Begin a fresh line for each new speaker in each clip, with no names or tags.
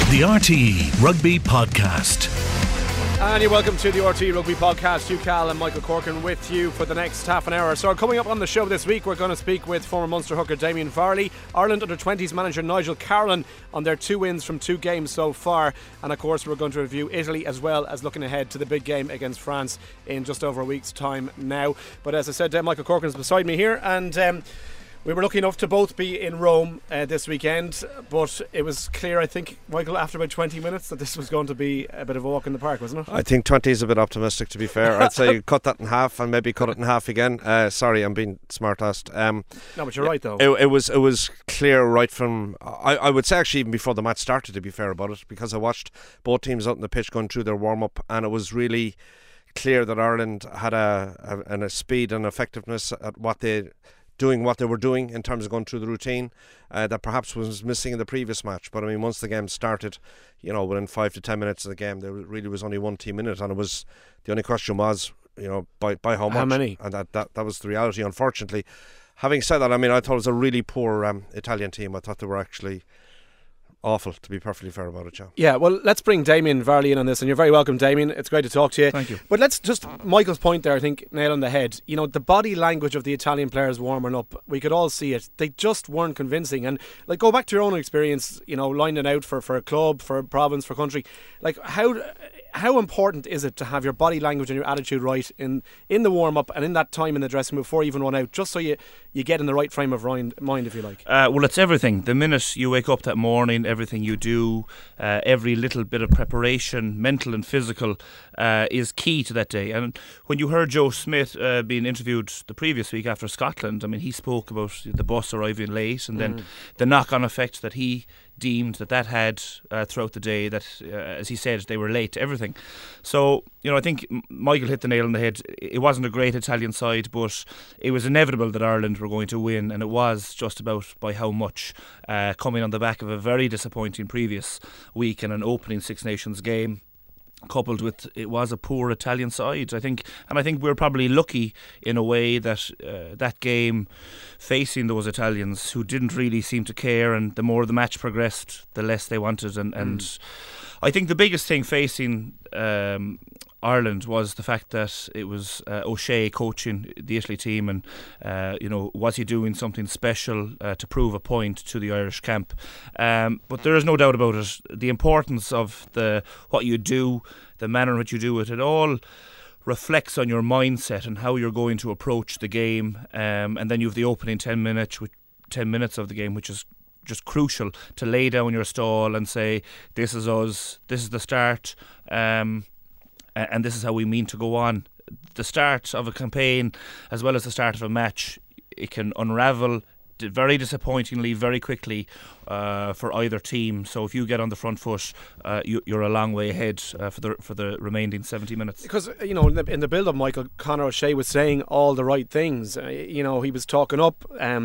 The RTE Rugby Podcast.
And you're welcome to the RTE Rugby Podcast. Hugh Cal and Michael Corkin with you for the next half an hour. So coming up on the show this week, we're going to speak with former Munster hooker Damien Varley, Ireland under-20s manager Nigel Carolan on their 2 wins from 2 games so far. And of course we're going to review Italy as well as looking ahead to the big game against France in just over a week's time now. But as I said, Michael Corkin is beside me here, and we were lucky enough to both be in Rome this weekend, but it was clear, I think, Michael, after about 20 minutes that this was going to be a bit of a walk in the park, wasn't it?
I think 20 is a bit optimistic, to be fair. I'd say cut that in half and maybe cut it in half again. Sorry, I'm being smart-assed.
No, but you're right, though.
It was clear right from... I would say actually even before the match started, to be fair about it, because I watched both teams out on the pitch going through their warm-up, and it was really clear that Ireland had a speed and effectiveness at doing what they were doing in terms of going through the routine that perhaps was missing in the previous match. But I mean, once the game started, within 5 to 10 minutes of the game, there really was only one team in it, and the only question was, by how much?
How many?
And that was the reality, unfortunately. Having said that, I mean, I thought it was a really poor Italian team. I thought they were actually awful, to be perfectly fair about it, John.
Yeah, well, let's bring Damien Varley in on this, and you're very welcome, Damien. It's great to talk to you.
Thank you.
But let's just, Michael's point there, I think, nail on the head. The body language of the Italian players warming up, we could all see it. They just weren't convincing. And go back to your own experience, lining out for a club, for a province, for a country. How important is it to have your body language and your attitude right in the warm-up and in that time in the dressing room before you even run out, just so you get in the right frame of mind, if you like?
Well, it's everything. The minute you wake up that morning, everything you do, every little bit of preparation, mental and physical, is key to that day. And when you heard Joe Smith being interviewed the previous week after Scotland, I mean, he spoke about the bus arriving late and then the knock-on effect that he deemed that had throughout the day, that as he said, they were late to everything. So I think Michael hit the nail on the head. It wasn't a great Italian side, but it was inevitable that Ireland were going to win, and it was just about by how much, coming on the back of a very disappointing previous week and an opening Six Nations game, coupled with it was a poor Italian side. I think we're probably lucky in a way that that game, facing those Italians who didn't really seem to care, and the more the match progressed, the less they wanted. And I think the biggest thing facing Ireland was the fact that it was O'Shea coaching the Italy team, and was he doing something special to prove a point to the Irish camp? But there is no doubt about it. The importance of what you do, the manner in which you do it, it all reflects on your mindset and how you're going to approach the game. And then you have the opening 10 minutes of the game, which is just crucial to lay down your stall and say, this is us, this is the start, and this is how we mean to go on. The start of a campaign, as well as the start of a match, it can unravel very disappointingly, very quickly for either team. So if you get on the front foot, you're a long way ahead for the remaining 70 minutes.
Because in the build-up, Michael, Conor O'Shea was saying all the right things. He was talking up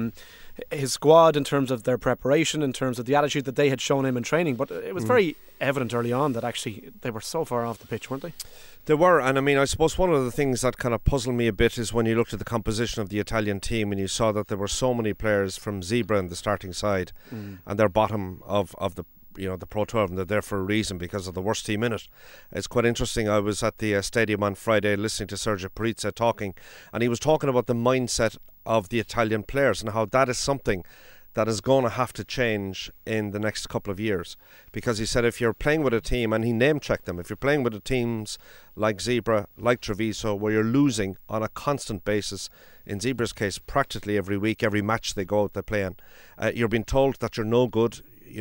his squad in terms of their preparation, in terms of the attitude that they had shown him in training. But it was very evident early on that actually they were so far off the pitch, weren't they?
They were, and I mean, I suppose one of the things that kind of puzzled me a bit is when you looked at the composition of the Italian team and you saw that there were so many players from Zebra in the starting side, and they're bottom of the the Pro 12, and they're there for a reason because of the worst team in it. It's quite interesting. I was at the stadium on Friday listening to Sergio Parizza talking, and he was talking about the mindset of the Italian players and how that is something that is going to have to change in the next couple of years, because he said if you're playing with a team, and he name-checked them, if you're playing with the teams like Zebra, like Treviso, where you're losing on a constant basis, in Zebra's case practically every week, every match they go out they play in, you're being told that you're no good,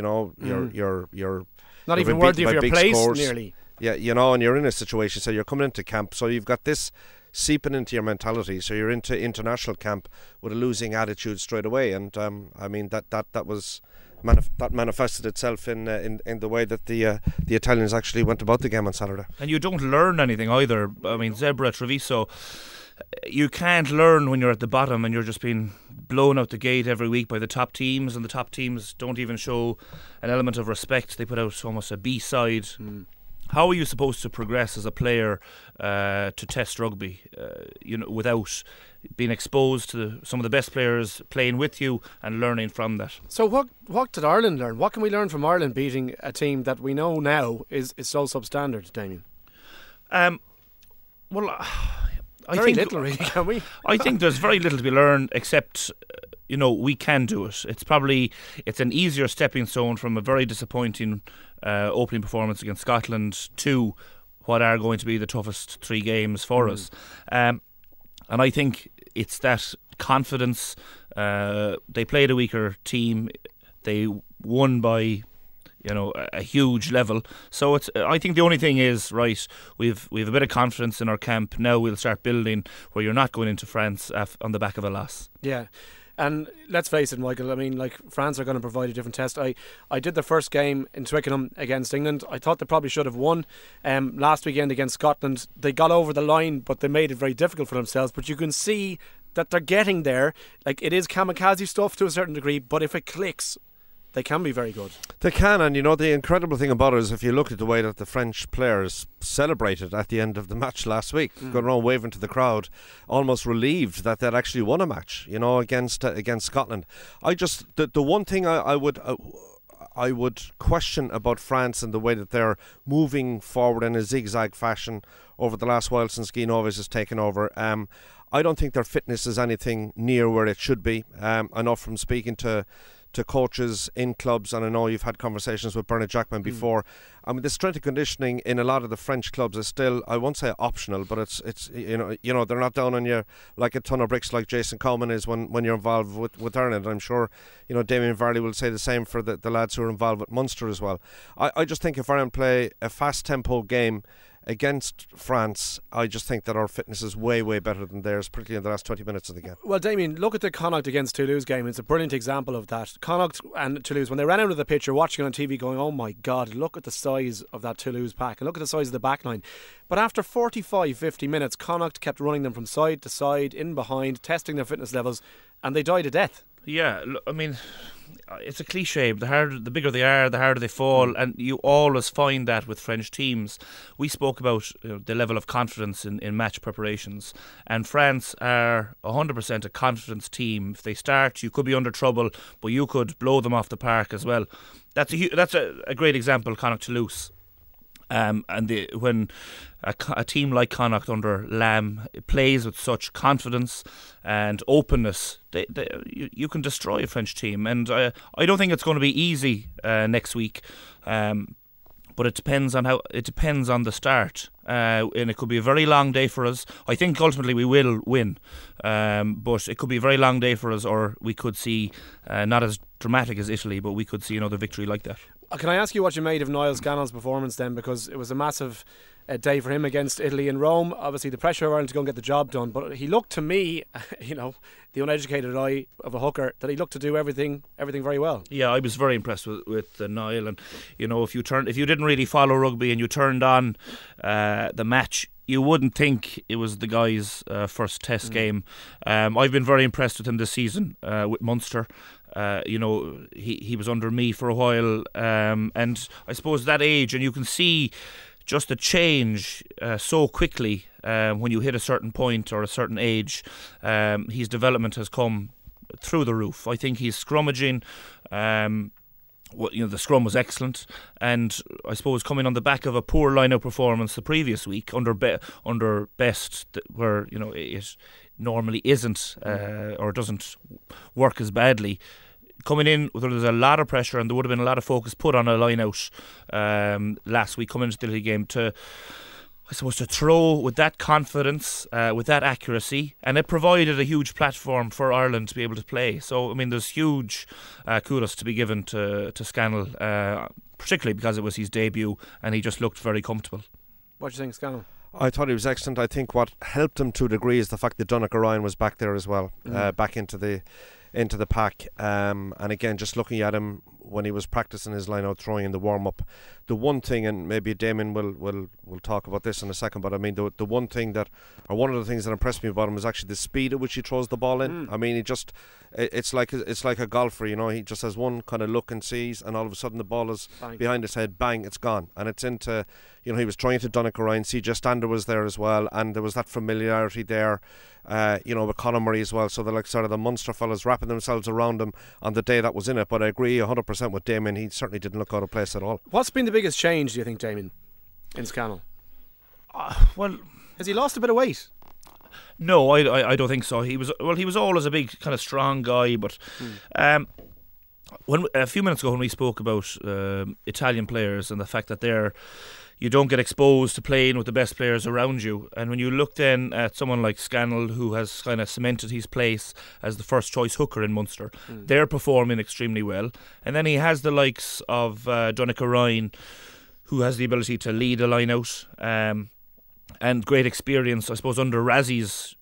you're
not even worthy of your place
scores.
Nearly.
Yeah, and you're in a situation, so you're coming into camp, so you've got this seeping into your mentality, so you're into international camp with a losing attitude straight away. And I mean that was that manifested itself in the way that the Italians actually went about the game on Saturday.
And you don't learn anything either. I mean, Zebra, Treviso, you can't learn when you're at the bottom and you're just being blown out the gate every week by the top teams, and the top teams don't even show an element of respect. They put out almost a B side how are you supposed to progress as a player to test rugby, without being exposed to some of the best players playing with you and learning from that?
So what did Ireland learn? What can we learn from Ireland beating a team that we know now is so substandard, Damien?
Well, I
very
think
little, really, can we?
I think there's very little to be learned, except we can do it. It's an easier stepping stone from a very disappointing opening performance against Scotland to what are going to be the toughest 3 games for us. And I think it's that confidence. They played a weaker team. They won by a huge level. So I think the only thing is, right, we've a bit of confidence in our camp. Now we'll start building where you're not going into France on the back of a loss. Yeah.
And let's face it, Michael, I mean, like, France are going to provide a different test. I did the first game in Twickenham against England. I thought they probably should have won. Last weekend against Scotland, they got over the line, but they made it very difficult for themselves. But you can see that they're getting there. Like, it is kamikaze stuff to a certain degree, but if it clicks, they can be very good.
They can, and the incredible thing about it is if you look at the way that the French players celebrated at the end of the match last week, going around waving to the crowd, almost relieved that they'd actually won a match, against Scotland. The one thing I would question about France and the way that they're moving forward in a zigzag fashion over the last while since Guy Novis has taken over. I don't think their fitness is anything near where it should be. I know from speaking to coaches in clubs, and I know you've had conversations with Bernard Jackman before. I mean, the strength and conditioning in a lot of the French clubs is still, I won't say optional, but it's they're not down on you like a ton of bricks like Jason Coleman is when you're involved with Ireland. I'm sure Damien Varley will say the same for the lads who are involved with Munster as well. I just think if Ireland play a fast tempo game against France, I just think that our fitness is way, way better than theirs, particularly in the last 20 minutes of the game.
Well, Damien, look at the Connacht against Toulouse game. It's a brilliant example of that. Connacht and Toulouse, when they ran out of the pitch, you're watching it on TV going, oh my God, look at the size of that Toulouse pack and look at the size of the back line. But after 45-50 minutes, Connacht kept running them from side to side, in behind, testing their fitness levels, and they died a death.
Yeah, I mean, it's a cliche. The bigger they are, the harder they fall, and you always find that with French teams. We spoke about the level of confidence in match preparations, and France are 100% a confidence team. If they start, you could be under trouble, but you could blow them off the park as well. That's a great example, Connacht Toulouse. When a team like Connacht under Lamb plays with such confidence and openness, you can destroy a French team. And I don't think it's going to be easy next week. But it depends on the start, and it could be a very long day for us. I think ultimately we will win, but it could be a very long day for us, or we could see not as dramatic as Italy, but we could see another victory like that.
Can I ask you what you made of Niall Scannell's performance then? Because it was a massive day for him against Italy in Rome. Obviously the pressure of Ireland to go and get the job done, but he looked to me, the uneducated eye of a hooker, that he looked to do everything very well. Yeah,
I was very impressed with Niall, and if you didn't really follow rugby and you turned on the match, you wouldn't think it was the guy's first test game. I've been very impressed with him this season with Munster. He was under me for a while, and I suppose that age, and you can see just the change so quickly when you hit a certain point or a certain age. His development has come through the roof. I think he's scrummaging. The scrum was excellent, and I suppose coming on the back of a poor line-out performance the previous week under Best, where it normally isn't or doesn't work as badly. Coming in, there was a lot of pressure, and there would have been a lot of focus put on a line-out last week coming into the Italy game to throw with that confidence, with that accuracy, and it provided a huge platform for Ireland to be able to play. So, I mean, there's huge kudos to be given to Scannell, particularly because it was his debut, and he just looked very comfortable.
What do you think, Scannell?
I thought he was excellent. I think what helped him to a degree is the fact that Donnacha Ryan was back there as well, back into the pack, and again, just looking at him, when he was practicing his line-out throwing in the warm-up, the one thing, and maybe Damien will talk about this in a second, but I mean the one thing that, or one of the things that impressed me about him is actually the speed at which he throws the ball in. I mean, it's like a golfer, you know. He just has one kind of look and sees, and all of a sudden the ball is behind his head, bang, it's gone, and it's into, you know, he was trying to Donnacha Ryan. CJ Stander was there as well, and there was that familiarity there, you know, with Conor Murray as well. So they're like sort of the Munster fellas wrapping themselves around him on the day that was in it. But I agree 100% with Damien. He certainly didn't look out of place at all.
What's been the biggest change, do you think, Damien, in Scannell?
Well,
has he lost a bit of weight?
No, I don't think so. He was always a big kind of strong guy, but when a few minutes ago when we spoke about Italian players and the fact that you don't get exposed to playing with the best players around you, and when you look then at someone like Scannell, who has kind of cemented his place as the first choice hooker in Munster, they're performing extremely well, and then he has the likes of Donnacha Ryan, who has the ability to lead a line out, and great experience, I suppose, under Razzie's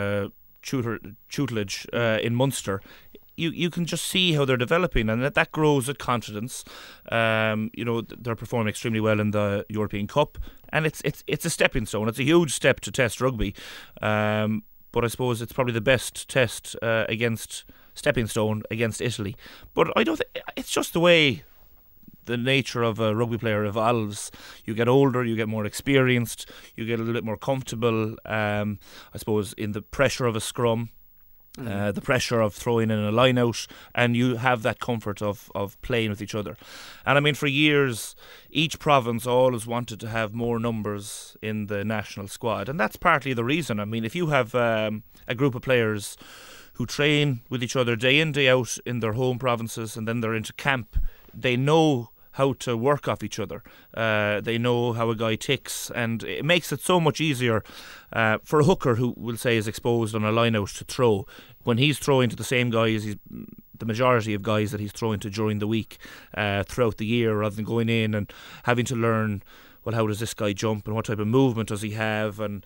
tutelage in Munster. You can just see how they're developing, and that grows at confidence. You know, they're performing extremely well in the European Cup, and it's a stepping stone. It's a huge step to Test rugby, but I suppose it's probably the best test against stepping stone against Italy. But I don't think it's just the way the nature of a rugby player evolves. You get older, you get more experienced, you get a little bit more comfortable, I suppose, in the pressure of a scrum. The pressure of throwing in a line out, and you have that comfort of playing with each other. And I mean, for years each province always wanted to have more numbers in the national squad, and that's partly the reason. I mean, if you have a group of players who train with each other day in, day out in their home provinces, and then they're into camp, they know how to work off each other. They know how a guy ticks, and it makes it so much easier for a hooker who, we'll say, is exposed on a line out to throw. When he's throwing to the same guys, the majority of guys that he's throwing to during the week, throughout the year, rather than going in and having to learn, well, how does this guy jump and what type of movement does he have, and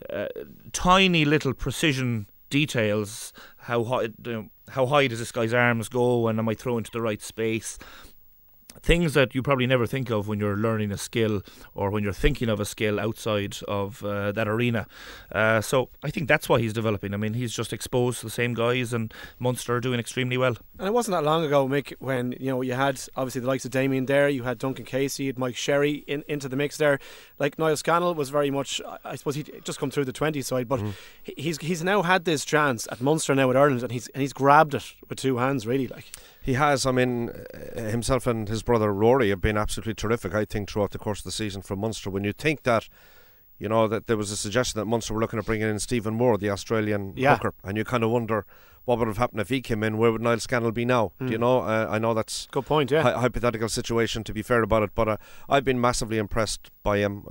tiny little precision details. How high does this guy's arms go, and am I throwing to the right space? Things that you probably never think of when you're learning a skill or when you're thinking of a skill outside of that arena. So I think that's why he's developing. I mean, he's just exposed to the same guys, and Munster are doing extremely well. And
it wasn't that long ago, Mick, when you had obviously the likes of Damien there, you had Duncan Casey, you had Mike Sherry into the mix there. Like Niall Scannell was very much, I suppose he'd just come through the 20 side, but he's now had this chance at Munster now with Ireland, and he's grabbed it with two hands, really. Like
he has. I mean, himself and his brother Rory have been absolutely terrific, I think, throughout the course of the season for Munster. When you think that, you know, that there was a suggestion that Munster were looking at bringing in Stephen Moore, the Australian hooker, and you kind of wonder what would have happened if he came in. Where would Niall Scannell be now? Do you know? I know that's
good point. Yeah,
hypothetical situation, to be fair about it, but I've been massively impressed by him.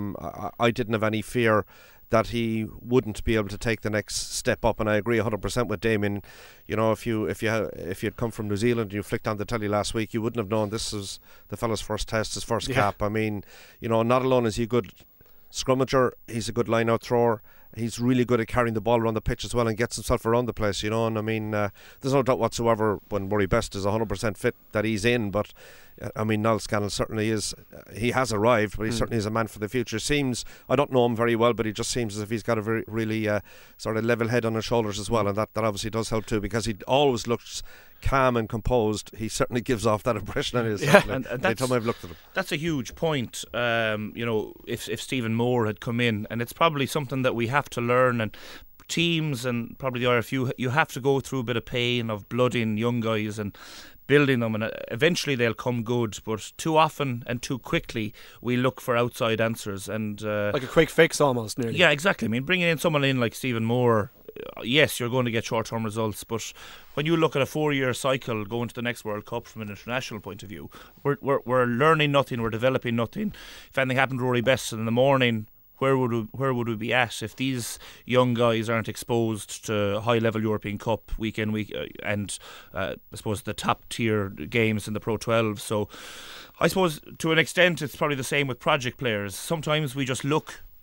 I didn't have any fear that he wouldn't be able to take the next step up, and I agree 100% with Damien. You know, if you'd come from New Zealand and you flicked on the telly last week, you wouldn't have known this is the fella's first test, his first cap. I mean, you know, not alone is he a good scrummager, he's a good line-out thrower. He's really good at carrying the ball around the pitch as well and gets himself around the place, you know. And I mean, there's no doubt whatsoever when Murray Best is 100% fit that he's in. But I mean, Niall Scannell certainly is. He has arrived, but he certainly is a man for the future. Seems, I don't know him very well, but he just seems as if he's got a very really sort of level head on his shoulders as well, and that obviously does help too, because he always looks calm and composed. He certainly gives off that impression on his
and
every time I've looked at him.
That's a huge point. You know, if Stephen Moore had come in, and it's probably something that we have to learn, and teams and probably the RFU, you have to go through a bit of pain of blooding young guys and building them, and eventually they'll come good. But too often and too quickly we look for outside answers, and
like a quick fix almost, nearly.
Yeah, exactly. I mean, bringing in someone in like Stephen Moore, yes, you're going to get short-term results, but when you look at a 4-year cycle going to the next World Cup from an international point of view, we're learning nothing, we're developing nothing. If anything happened to Rory Best in the morning, where would we be at if these young guys aren't exposed to high-level European Cup week in, week and I suppose the top-tier games in the Pro 12? So I suppose to an extent it's probably the same with project players. Sometimes we just look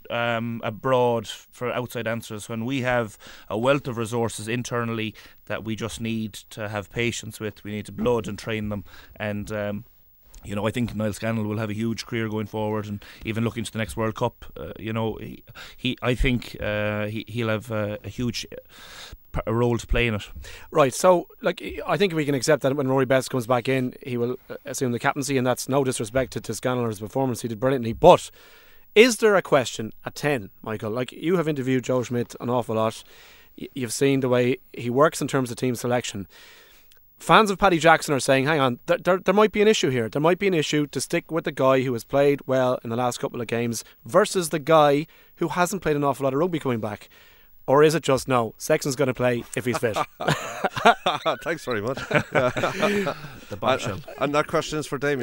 abroad for outside answers when we have a wealth of resources internally that we just need to have patience with. We need to blood and train them, and I think Niall Scannell will have a huge career going forward, and even looking to the next World Cup, I think he'll have a huge role to play in it.
Right, so I think we can accept that when Rory Best comes back in, he will assume the captaincy, and that's no disrespect to Scannell or his performance. He did brilliantly, but is there a question at 10, Michael? You have interviewed Joe Schmidt an awful lot. You've seen the way he works in terms of team selection. Fans of Paddy Jackson are saying, hang on, there might be an issue here. There might be an issue to stick with the guy who has played well in the last couple of games versus the guy who hasn't played an awful lot of rugby coming back. Or is it just, no, Sexton's going to play if he's fit?
Thanks very much.
The bombshell.
And that question is for Damien.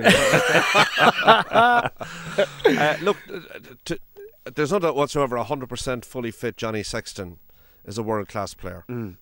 Look, there's no doubt whatsoever 100% fully fit Johnny Sexton is a world-class player.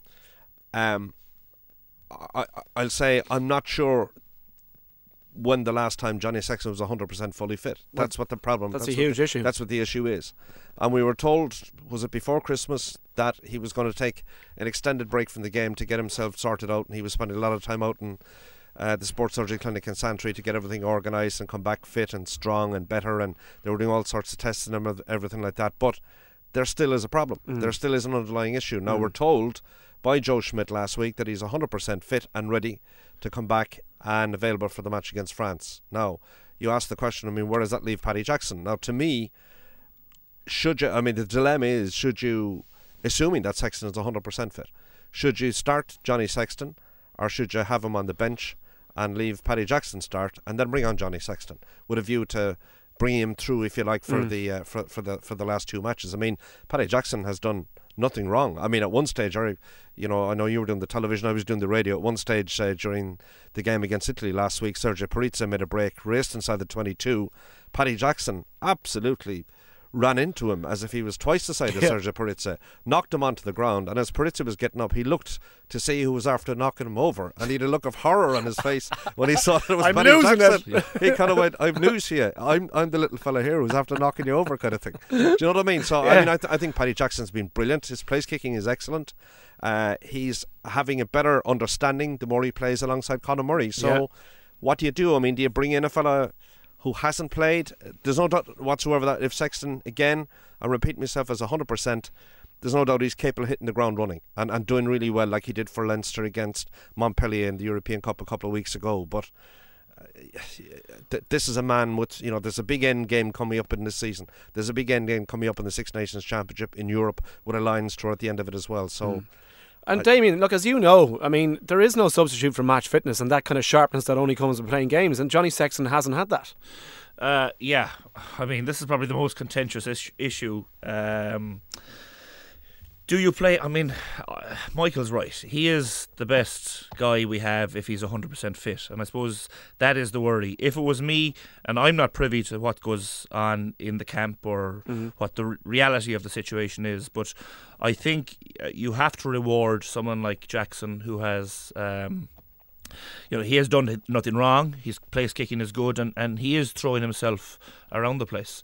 I'll say I'm not sure when the last time Johnny Sexton was 100% fully fit. That's what the problem.
That's a huge issue.
That's what the issue is. And we were told, was it before Christmas, that he was going to take an extended break from the game to get himself sorted out, and he was spending a lot of time out in the Sports Surgery Clinic in Santry to get everything organised and come back fit and strong and better, and they were doing all sorts of tests and everything like that. But there still is a problem. There still is an underlying issue. Now we're told by Joe Schmidt last week that he's 100% fit and ready to come back and available for the match against France. Now, you ask the question, where does that leave Paddy Jackson? Now, to me, the dilemma is, should you, assuming that Sexton is 100% fit, should you start Johnny Sexton, or should you have him on the bench and leave Paddy Jackson start and then bring on Johnny Sexton with a view to bringing him through, if you like, for the last two matches? Paddy Jackson has done nothing wrong. At one stage, I know you were doing the television, I was doing the radio. At one stage during the game against Italy last week, Sergio Parizza made a break, raced inside the 22. Paddy Jackson absolutely ran into him as if he was twice the size of Sergio Parizza, knocked him onto the ground, and as Parizza was getting up, he looked to see who was after knocking him over, and he had a look of horror on his face when he saw that it was Paddy Jackson. He kind of went, I've news to you, I'm the little fella here who's after knocking you over, kind of thing. Do you know what I mean? So I think Paddy Jackson's been brilliant. His place kicking is excellent. He's having a better understanding the more he plays alongside Conor Murray. So what do you do? Do you bring in a fella who hasn't played? There's no doubt whatsoever that if Sexton, again, I repeat myself, as 100%, there's no doubt he's capable of hitting the ground running and doing really well, like he did for Leinster against Montpellier in the European Cup a couple of weeks ago. But this is a man with, there's a big end game coming up in this season. There's a big end game coming up in the Six Nations Championship in Europe with a Lions tour at the end of it as well. So.
And Damien, look, as you know, there is no substitute for match fitness and that kind of sharpness that only comes with playing games, and Johnny Sexton hasn't had that. This is probably the most contentious issue.
Do you play? Michael's right. He is the best guy we have if he's 100% fit. And I suppose that is the worry. If it was me, and I'm not privy to what goes on in the camp or what the reality of the situation is, but I think you have to reward someone like Jackson, who has... he has done nothing wrong. His place kicking is good, and he is throwing himself around the place.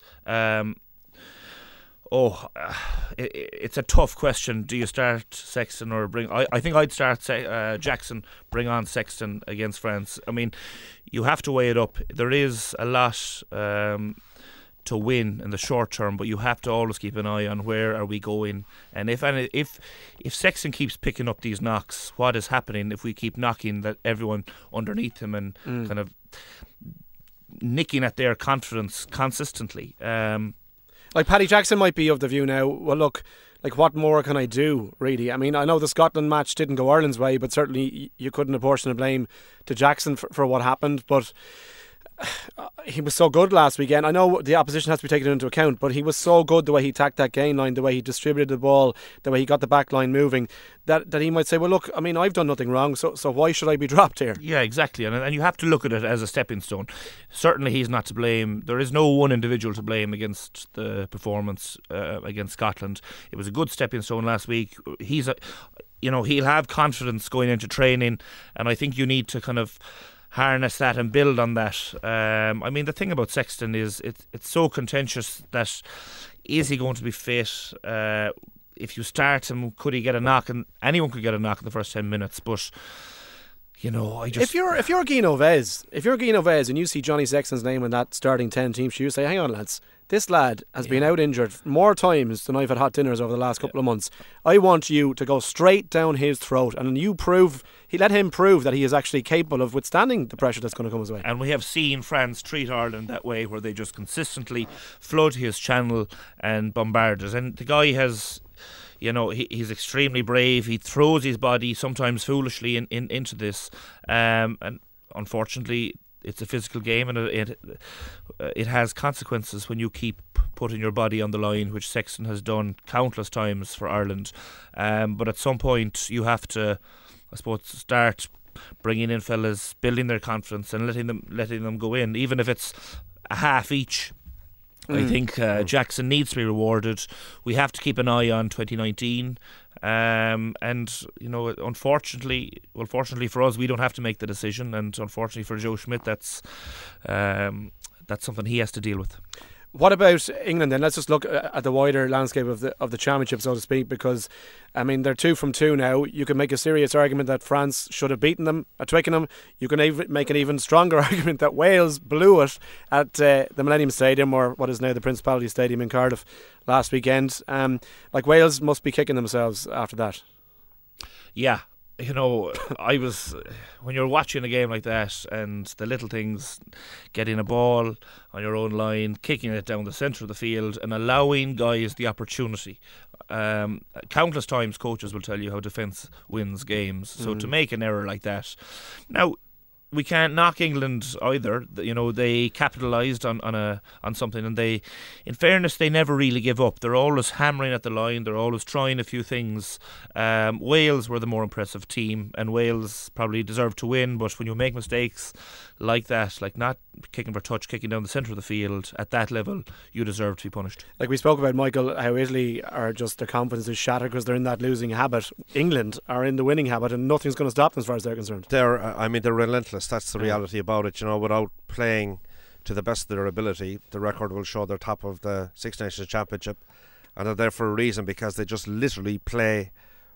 It's a tough question. Do you start Sexton or bring... I think I'd start Jackson, bring on Sexton against France. You have to weigh it up. There is a lot to win in the short term, but you have to always keep an eye on where are we going. And if Sexton keeps picking up these knocks, what is happening if we keep knocking everyone underneath him and kind of nicking at their confidence consistently?
Like Paddy Jackson might be of the view now, well look, what more can I do, really? I know the Scotland match didn't go Ireland's way, but certainly you couldn't apportion the blame to Jackson for what happened, but he was so good last weekend. I know the opposition has to be taken into account, but he was so good the way he attacked that gain line, the way he distributed the ball, the way he got the back line moving, that he might say, well look, I've done nothing wrong, so why should I be dropped here? Yeah, exactly, and you have to look at it as a stepping stone. Certainly he's not to blame. There is no one individual to blame against the performance against Scotland. It was a good stepping stone last week. He'll have confidence going into training, and I think you need to kind of
harness that and build on that. I mean, the thing about Sexton is it's so contentious that is he going to be fit? If you start him, could he get a knock? And anyone could get a knock in the first 10 minutes, but if
you're Gino Vez and you see Johnny Sexton's name in that starting 10 team sheet, you say, hang on lads, this lad has been out injured more times than I've had hot dinners over the last couple of months. I want you to go straight down his throat and let him prove that he is actually capable of withstanding the pressure that's going to come his way.
And we have seen France treat Ireland that way, where they just consistently flood his channel and bombard us. And the guy has, he's extremely brave. He throws his body, sometimes foolishly, into this. And unfortunately, it's a physical game, and it has consequences when you keep putting your body on the line, which Sexton has done countless times for Ireland. But at some point, you have to, I suppose, start bringing in fellas, building their confidence, and letting them go in, even if it's a half each. I think Jackson needs to be rewarded. We have to keep an eye on 2019, and unfortunately for us, we don't have to make the decision, and unfortunately for Joe Schmidt, that's something he has to deal with.
What about England then? Let's just look at the wider landscape of the championship, so to speak, because I mean they're 2 from 2 now. You can make a serious argument that France should have beaten them at Twickenham. You can make an even stronger argument that Wales blew it at the Millennium Stadium, or what is now the Principality Stadium in Cardiff, last weekend. Wales must be kicking themselves after that.
Yeah. When you're watching a game like that and the little things, getting a ball on your own line, kicking it down the centre of the field and allowing guys the opportunity. Countless times coaches will tell you how defence wins games. So to make an error like that. Now, we can't knock England either. They capitalised on something, and they, in fairness, they never really give up. They're always hammering at the line. They're always trying a few things. Wales were the more impressive team, and Wales probably deserved to win. But when you make mistakes like that, like not kicking for touch, kicking down the centre of the field at that level, you deserve to be punished.
Like we spoke about, Michael, how Italy are just, their confidence is shattered because they're in that losing habit. England are in the winning habit, and nothing's going to stop them as far as they're concerned.
They're relentless. That's the reality about it. Without playing to the best of their ability, the record will show they're top of the Six Nations Championship, and they're there for a reason, because they just literally play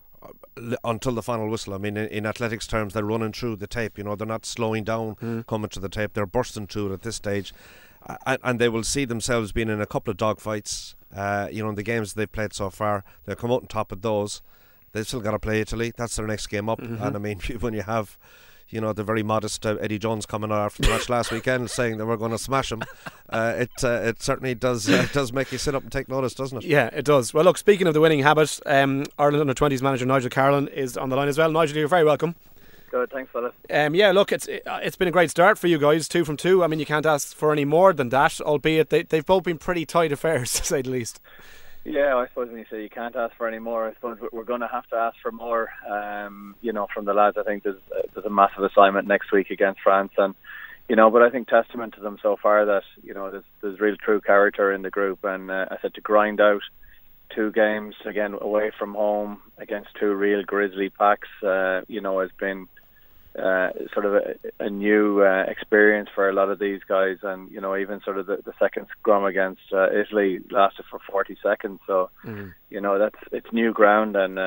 until the final whistle. I mean, in athletics terms, they're running through the tape. They're not slowing down coming to the tape. They're bursting through it at this stage, and they will see themselves being in a couple of dogfights. In the games they've played so far, they'll come out on top of those. They've still got to play Italy. That's their next game up. And I mean, when you have the very modest Eddie Jones coming out after the match last weekend saying that we're going to smash him, it certainly does make you sit up and take notice, doesn't it?
Yeah, it does. Well, look, speaking of the winning habit, Ireland under-20s manager Nigel Carolan is on the line as well. Nigel, you're very welcome.
Good, thanks, fellas.
Look, it's been a great start for you guys, 2 from 2. I mean, you can't ask for any more than that, albeit they've both been pretty tight affairs, to say the least.
Yeah, I suppose when you say you can't ask for any more, I suppose we're going to have to ask for more. From the lads, I think there's a massive assignment next week against France, and but I think testament to them so far that there's real true character in the group, and I said to grind out 2 games again away from home against 2 real grisly packs, has been sort of a new experience for a lot of these guys, and even sort of the second scrum against Italy lasted for 40 seconds, so it's new ground, and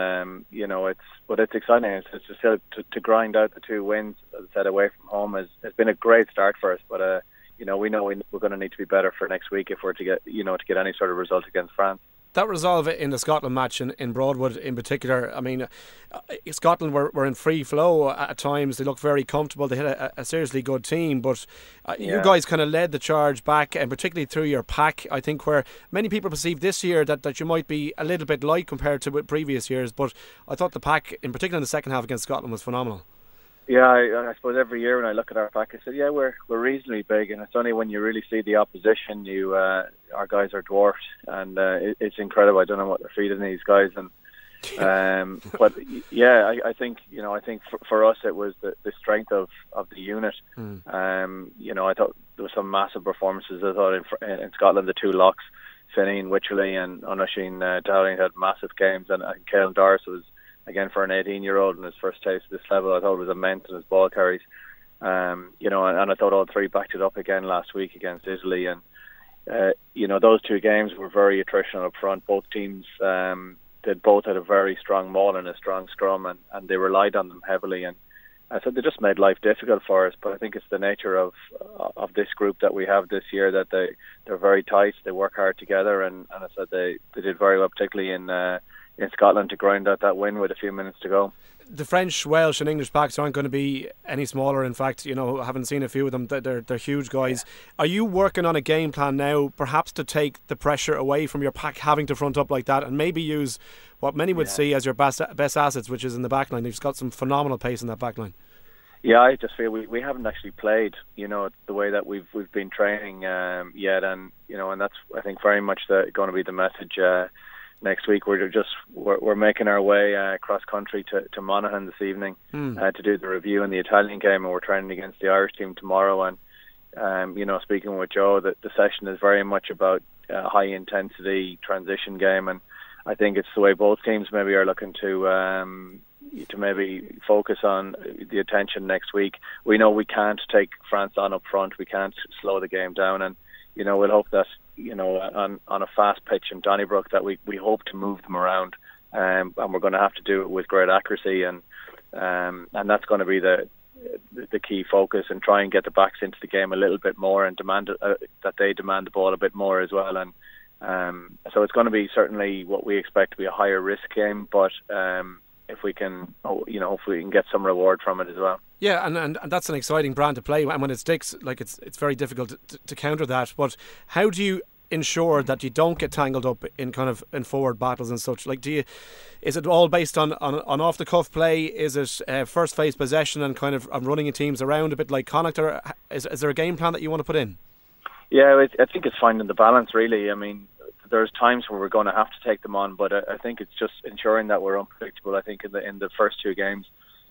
it's exciting. It's just to grind out the 2 wins, as I said, away from home has been a great start for us, but we know we're going to need to be better for next week if we're to get any sort of result against France.
That resolve in the Scotland match in Broadwood in particular, I mean, Scotland were in free flow at times. They looked very comfortable. They had a seriously good team, but you guys kind of led the charge back, and particularly through your pack, I think, where many people perceive this year that you might be a little bit light compared to previous years, but I thought the pack, in particular in the second half against Scotland, was phenomenal.
Yeah, I suppose every year when I look at our pack, I said, yeah, we're reasonably big, and it's only when you really see the opposition, our guys are dwarfed, and it's incredible. I don't know what they're feeding these guys, and but yeah, I think for us it was the strength of the unit. I thought there were some massive performances. I thought in Scotland, the 2 locks, Finney, Wycherley, and Oisin Dowling had massive games, and Caelan Doris was, again, for an 18-year-old in his first taste of this level, I thought it was immense in his ball carries. You know, and I thought all three backed it up again last week against Italy. And you know, those two games were very attritional up front. Both teams they both had a very strong maul and a strong scrum, and they relied on them heavily. And I said they just made life difficult for us. But I think it's the nature of this group that we have this year, that they're very tight. They work hard together, and I said they did very well, particularly in Scotland, to grind out that win with a few minutes to go.
The French, Welsh and English backs aren't going to be any smaller. In fact, you know, I haven't seen a few of them. They're huge guys. Are you working on a game plan now, perhaps to take the pressure away from your pack having to front up like that, and maybe use what many would see as your best assets, which is in the back line? You've got some phenomenal pace in that back line.
Yeah, I just feel we haven't actually played, you know, the way that we've been training yet, and you know, and that's, I think, very much going to be the message next week. We're making our way cross country to Monaghan this evening to do the review in the Italian game, and we're training against the Irish team tomorrow. And you know, speaking with Joe, the session is very much about high intensity transition game, and I think it's the way both teams maybe are looking to maybe focus on the attention next week. We know we can't take France on up front. We can't slow the game down, and you know, we'll hope that, you know, on a fast pitch in Donnybrook, that we hope to move them around, and we're going to have to do it with great accuracy, and that's going to be the key focus, and try and get the backs into the game a little bit more, and demand that they demand the ball a bit more as well. And so it's going to be certainly what we expect to be a higher risk game, but if we can, you know, hopefully we can get some reward from it as well.
Yeah, and that's an exciting brand to play, and when it sticks, like, it's very difficult to counter that. But how do you ensure that you don't get tangled up in forward battles and such? Like, is it all based on off the cuff play? Is it first phase possession and kind of running your teams around a bit like Connacht? Or is there a game plan that you want to put in?
Yeah, I think it's finding the balance, really. I mean, there's times where we're going to have to take them on, but I think it's just ensuring that we're unpredictable. I think in the first two games,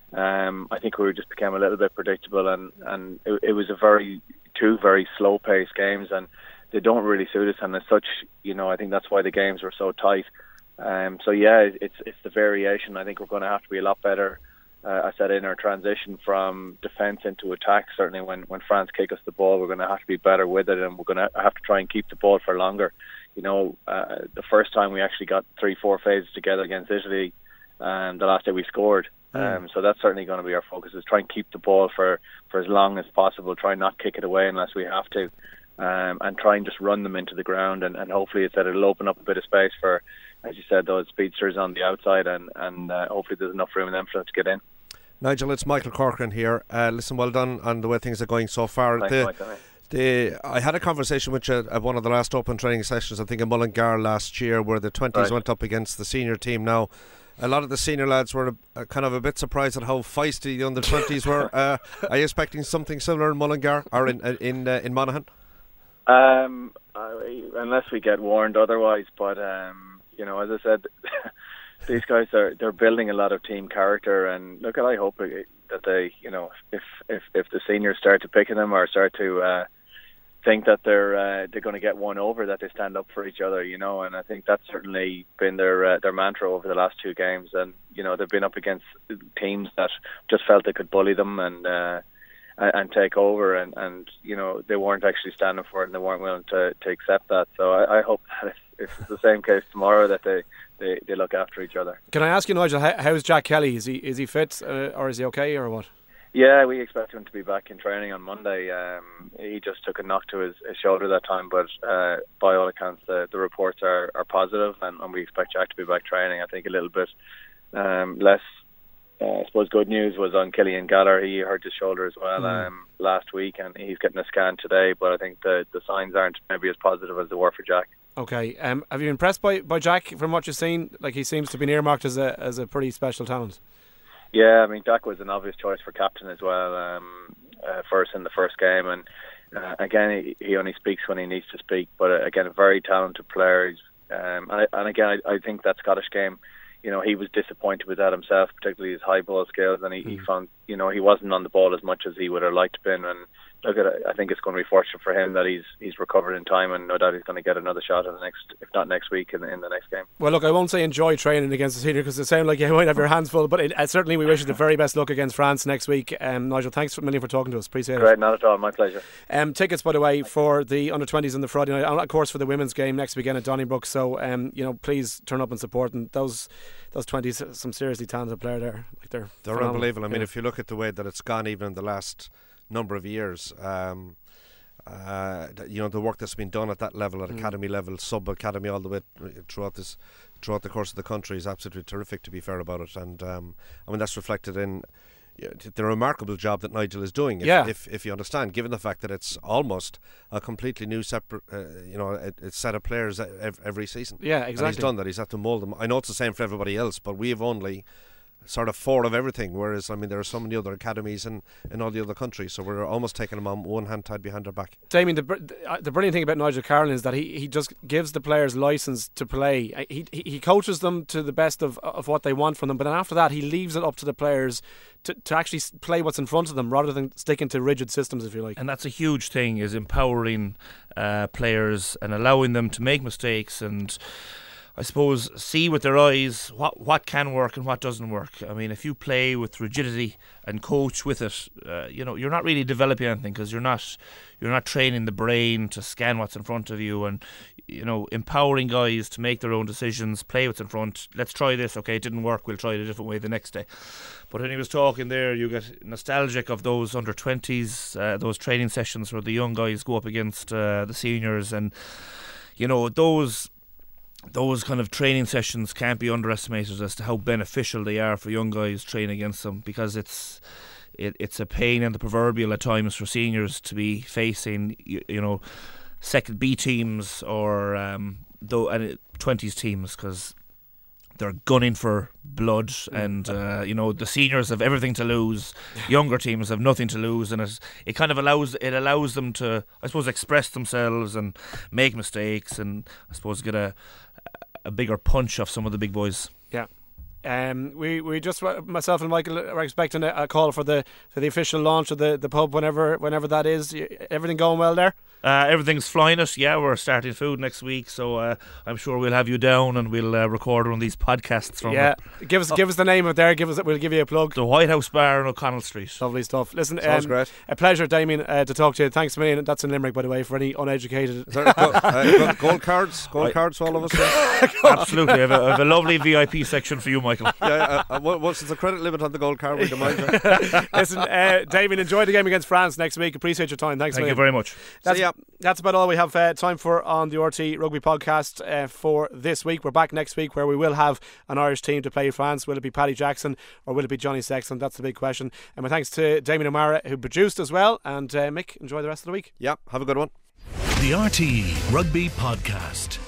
I think we just became a little bit predictable, and it was two very slow paced games, and they don't really suit us. And as such, you know, I think that's why the games were so tight. So yeah, it's the variation. I think we're going to have to be a lot better. I said in our transition from defence into attack, certainly when France kick us the ball, we're going to have to be better with it, and we're going to have to try and keep the ball for longer. You know, the first time we actually got 3-4 phases together against Italy, the last day we scored. So that's certainly going to be our focus, is try and keep the ball for as long as possible, try and not kick it away unless we have to, and try and just run them into the ground, and hopefully it'll open up a bit of space for, as you said, those speedsters on the outside, and hopefully there's enough room in them for them to get in.
Nigel, it's Michael Corcoran here. Listen, well done on the way things are going so far.
Thanks, Michael.
I had a conversation with you at one of the last open training sessions, I think in Mullingar last year, where the 20s went up against the senior team. Now, a lot of the senior lads were kind of a bit surprised at how feisty the under 20s were. Are you expecting something similar in Mullingar or in Monaghan?
Unless we get warned otherwise, but you know, as I said, these guys they're building a lot of team character, and look, I hope that they, you know, if the seniors start to pick at them or start to think that they're going to get one over, that they stand up for each other, you know. And I think that's certainly been their mantra over the last two games. And you know, they've been up against teams that just felt they could bully them and take over, and you know, they weren't actually standing for it, and they weren't willing to accept that. So I hope that if it's the same case tomorrow, that they look after each other.
Can I ask you, Nigel, how's Jack Kelly? Is he fit, or is he okay, or what?
Yeah, we expect him to be back in training on Monday. He just took a knock to his shoulder that time, but by all accounts, the reports are positive, and we expect Jack to be back training. I think a little bit less, I suppose, good news was on Killian Gallagher. He hurt his shoulder as well last week, and he's getting a scan today, but I think the signs aren't maybe as positive as they were for Jack.
Okay, have you been impressed by Jack from what you've seen? Like, he seems to be earmarked as a pretty special talent.
Yeah, I mean, Jack was an obvious choice for captain as well, first in the first game, and again, he only speaks when he needs to speak, but again, a very talented player. And again, I think that Scottish game, you know, he was disappointed with that himself, particularly his high ball skills, and he found, you know, he wasn't on the ball as much as he would have liked to been, and look, I think it's going to be fortunate for him that he's recovered in time, and no doubt he's going to get another shot at the next, if not next week, in the next game.
Well, look, I won't say enjoy training against the senior because it sounds like you might have your hands full, but certainly we wish you the very best luck against France next week. Nigel, thanks a million for talking to us. Appreciate it.
Great, not at all. My pleasure.
Tickets, by the way, for the under-20s on the Friday night, and of course for the women's game next weekend at Donnybrook. So, please turn up and support. And those 20s, some seriously talented player there. Like they're phenomenal.
Unbelievable. I mean, if you look at the way that it's gone, even in the last number of years, the work that's been done at that level, at academy level, sub-academy, all the way throughout the course of the country is absolutely terrific, to be fair about it. And that's reflected in the remarkable job that Nigel is doing, if you understand, given the fact that it's almost a completely new separate set of players every season.
Yeah, exactly.
And he's done that. He's had to mould them. I know it's the same for everybody else, but we have only sort of 4 of everything, whereas there are so many other academies in all the other countries, so we're almost taking them on one hand tied behind our back.
Damien, the brilliant thing about Nigel Carolan is that he just gives the players license to play. He coaches them to the best of what they want from them, but then after that he leaves it up to the players to actually play what's in front of them rather than sticking to rigid systems, if you like.
And that's a huge thing, is empowering players and allowing them to make mistakes and, I suppose, see with their eyes what can work and what doesn't work. I mean, if you play with rigidity and coach with it, you're not really developing anything, because you're not training the brain to scan what's in front of you, and empowering guys to make their own decisions, play what's in front. Let's try this. Okay, it didn't work. We'll try it a different way the next day. But when he was talking there, you get nostalgic of those under-20s, those training sessions where the young guys go up against the seniors, and those kind of training sessions can't be underestimated as to how beneficial they are for young guys training against them, because it's a pain in the proverbial at times for seniors to be facing second B teams or 20s teams, because they're gunning for blood, and the seniors have everything to lose. Younger teams have nothing to lose, and it kind of allows them to, I suppose, express themselves and make mistakes, and I suppose get a bigger punch off some of the big boys.
Yeah. We just, myself and Michael, are expecting a call for the official launch of the pub whenever that is. Everything going well there?
Everything's flying it. Yeah, we're starting food next week, so I'm sure we'll have you down and we'll record one of these podcasts from it.
Give us the name of there. We'll give you a plug.
The White House Bar on O'Connell Street.
Lovely stuff. Listen,
sounds great.
A pleasure, Damien, to talk to you. Thanks a million. That's in Limerick, by the way, for any uneducated.
Is there gold cards for all of us?
Absolutely. I have a lovely VIP section for you, Michael.
What's the credit limit on the gold card?
Listen, Damien, enjoy the game against France next week. Appreciate your time. Thanks.
Thank you very much.
That's about all we have time for on the RT Rugby Podcast for this week. We're back next week, where we will have an Irish team to play France. Will it be Paddy Jackson or will it be Johnny Sexton? That's the big question. And my thanks to Damien O'Mara, who produced as well. And Mick, enjoy the rest of the week.
Yeah, have a good one.
The RT Rugby Podcast.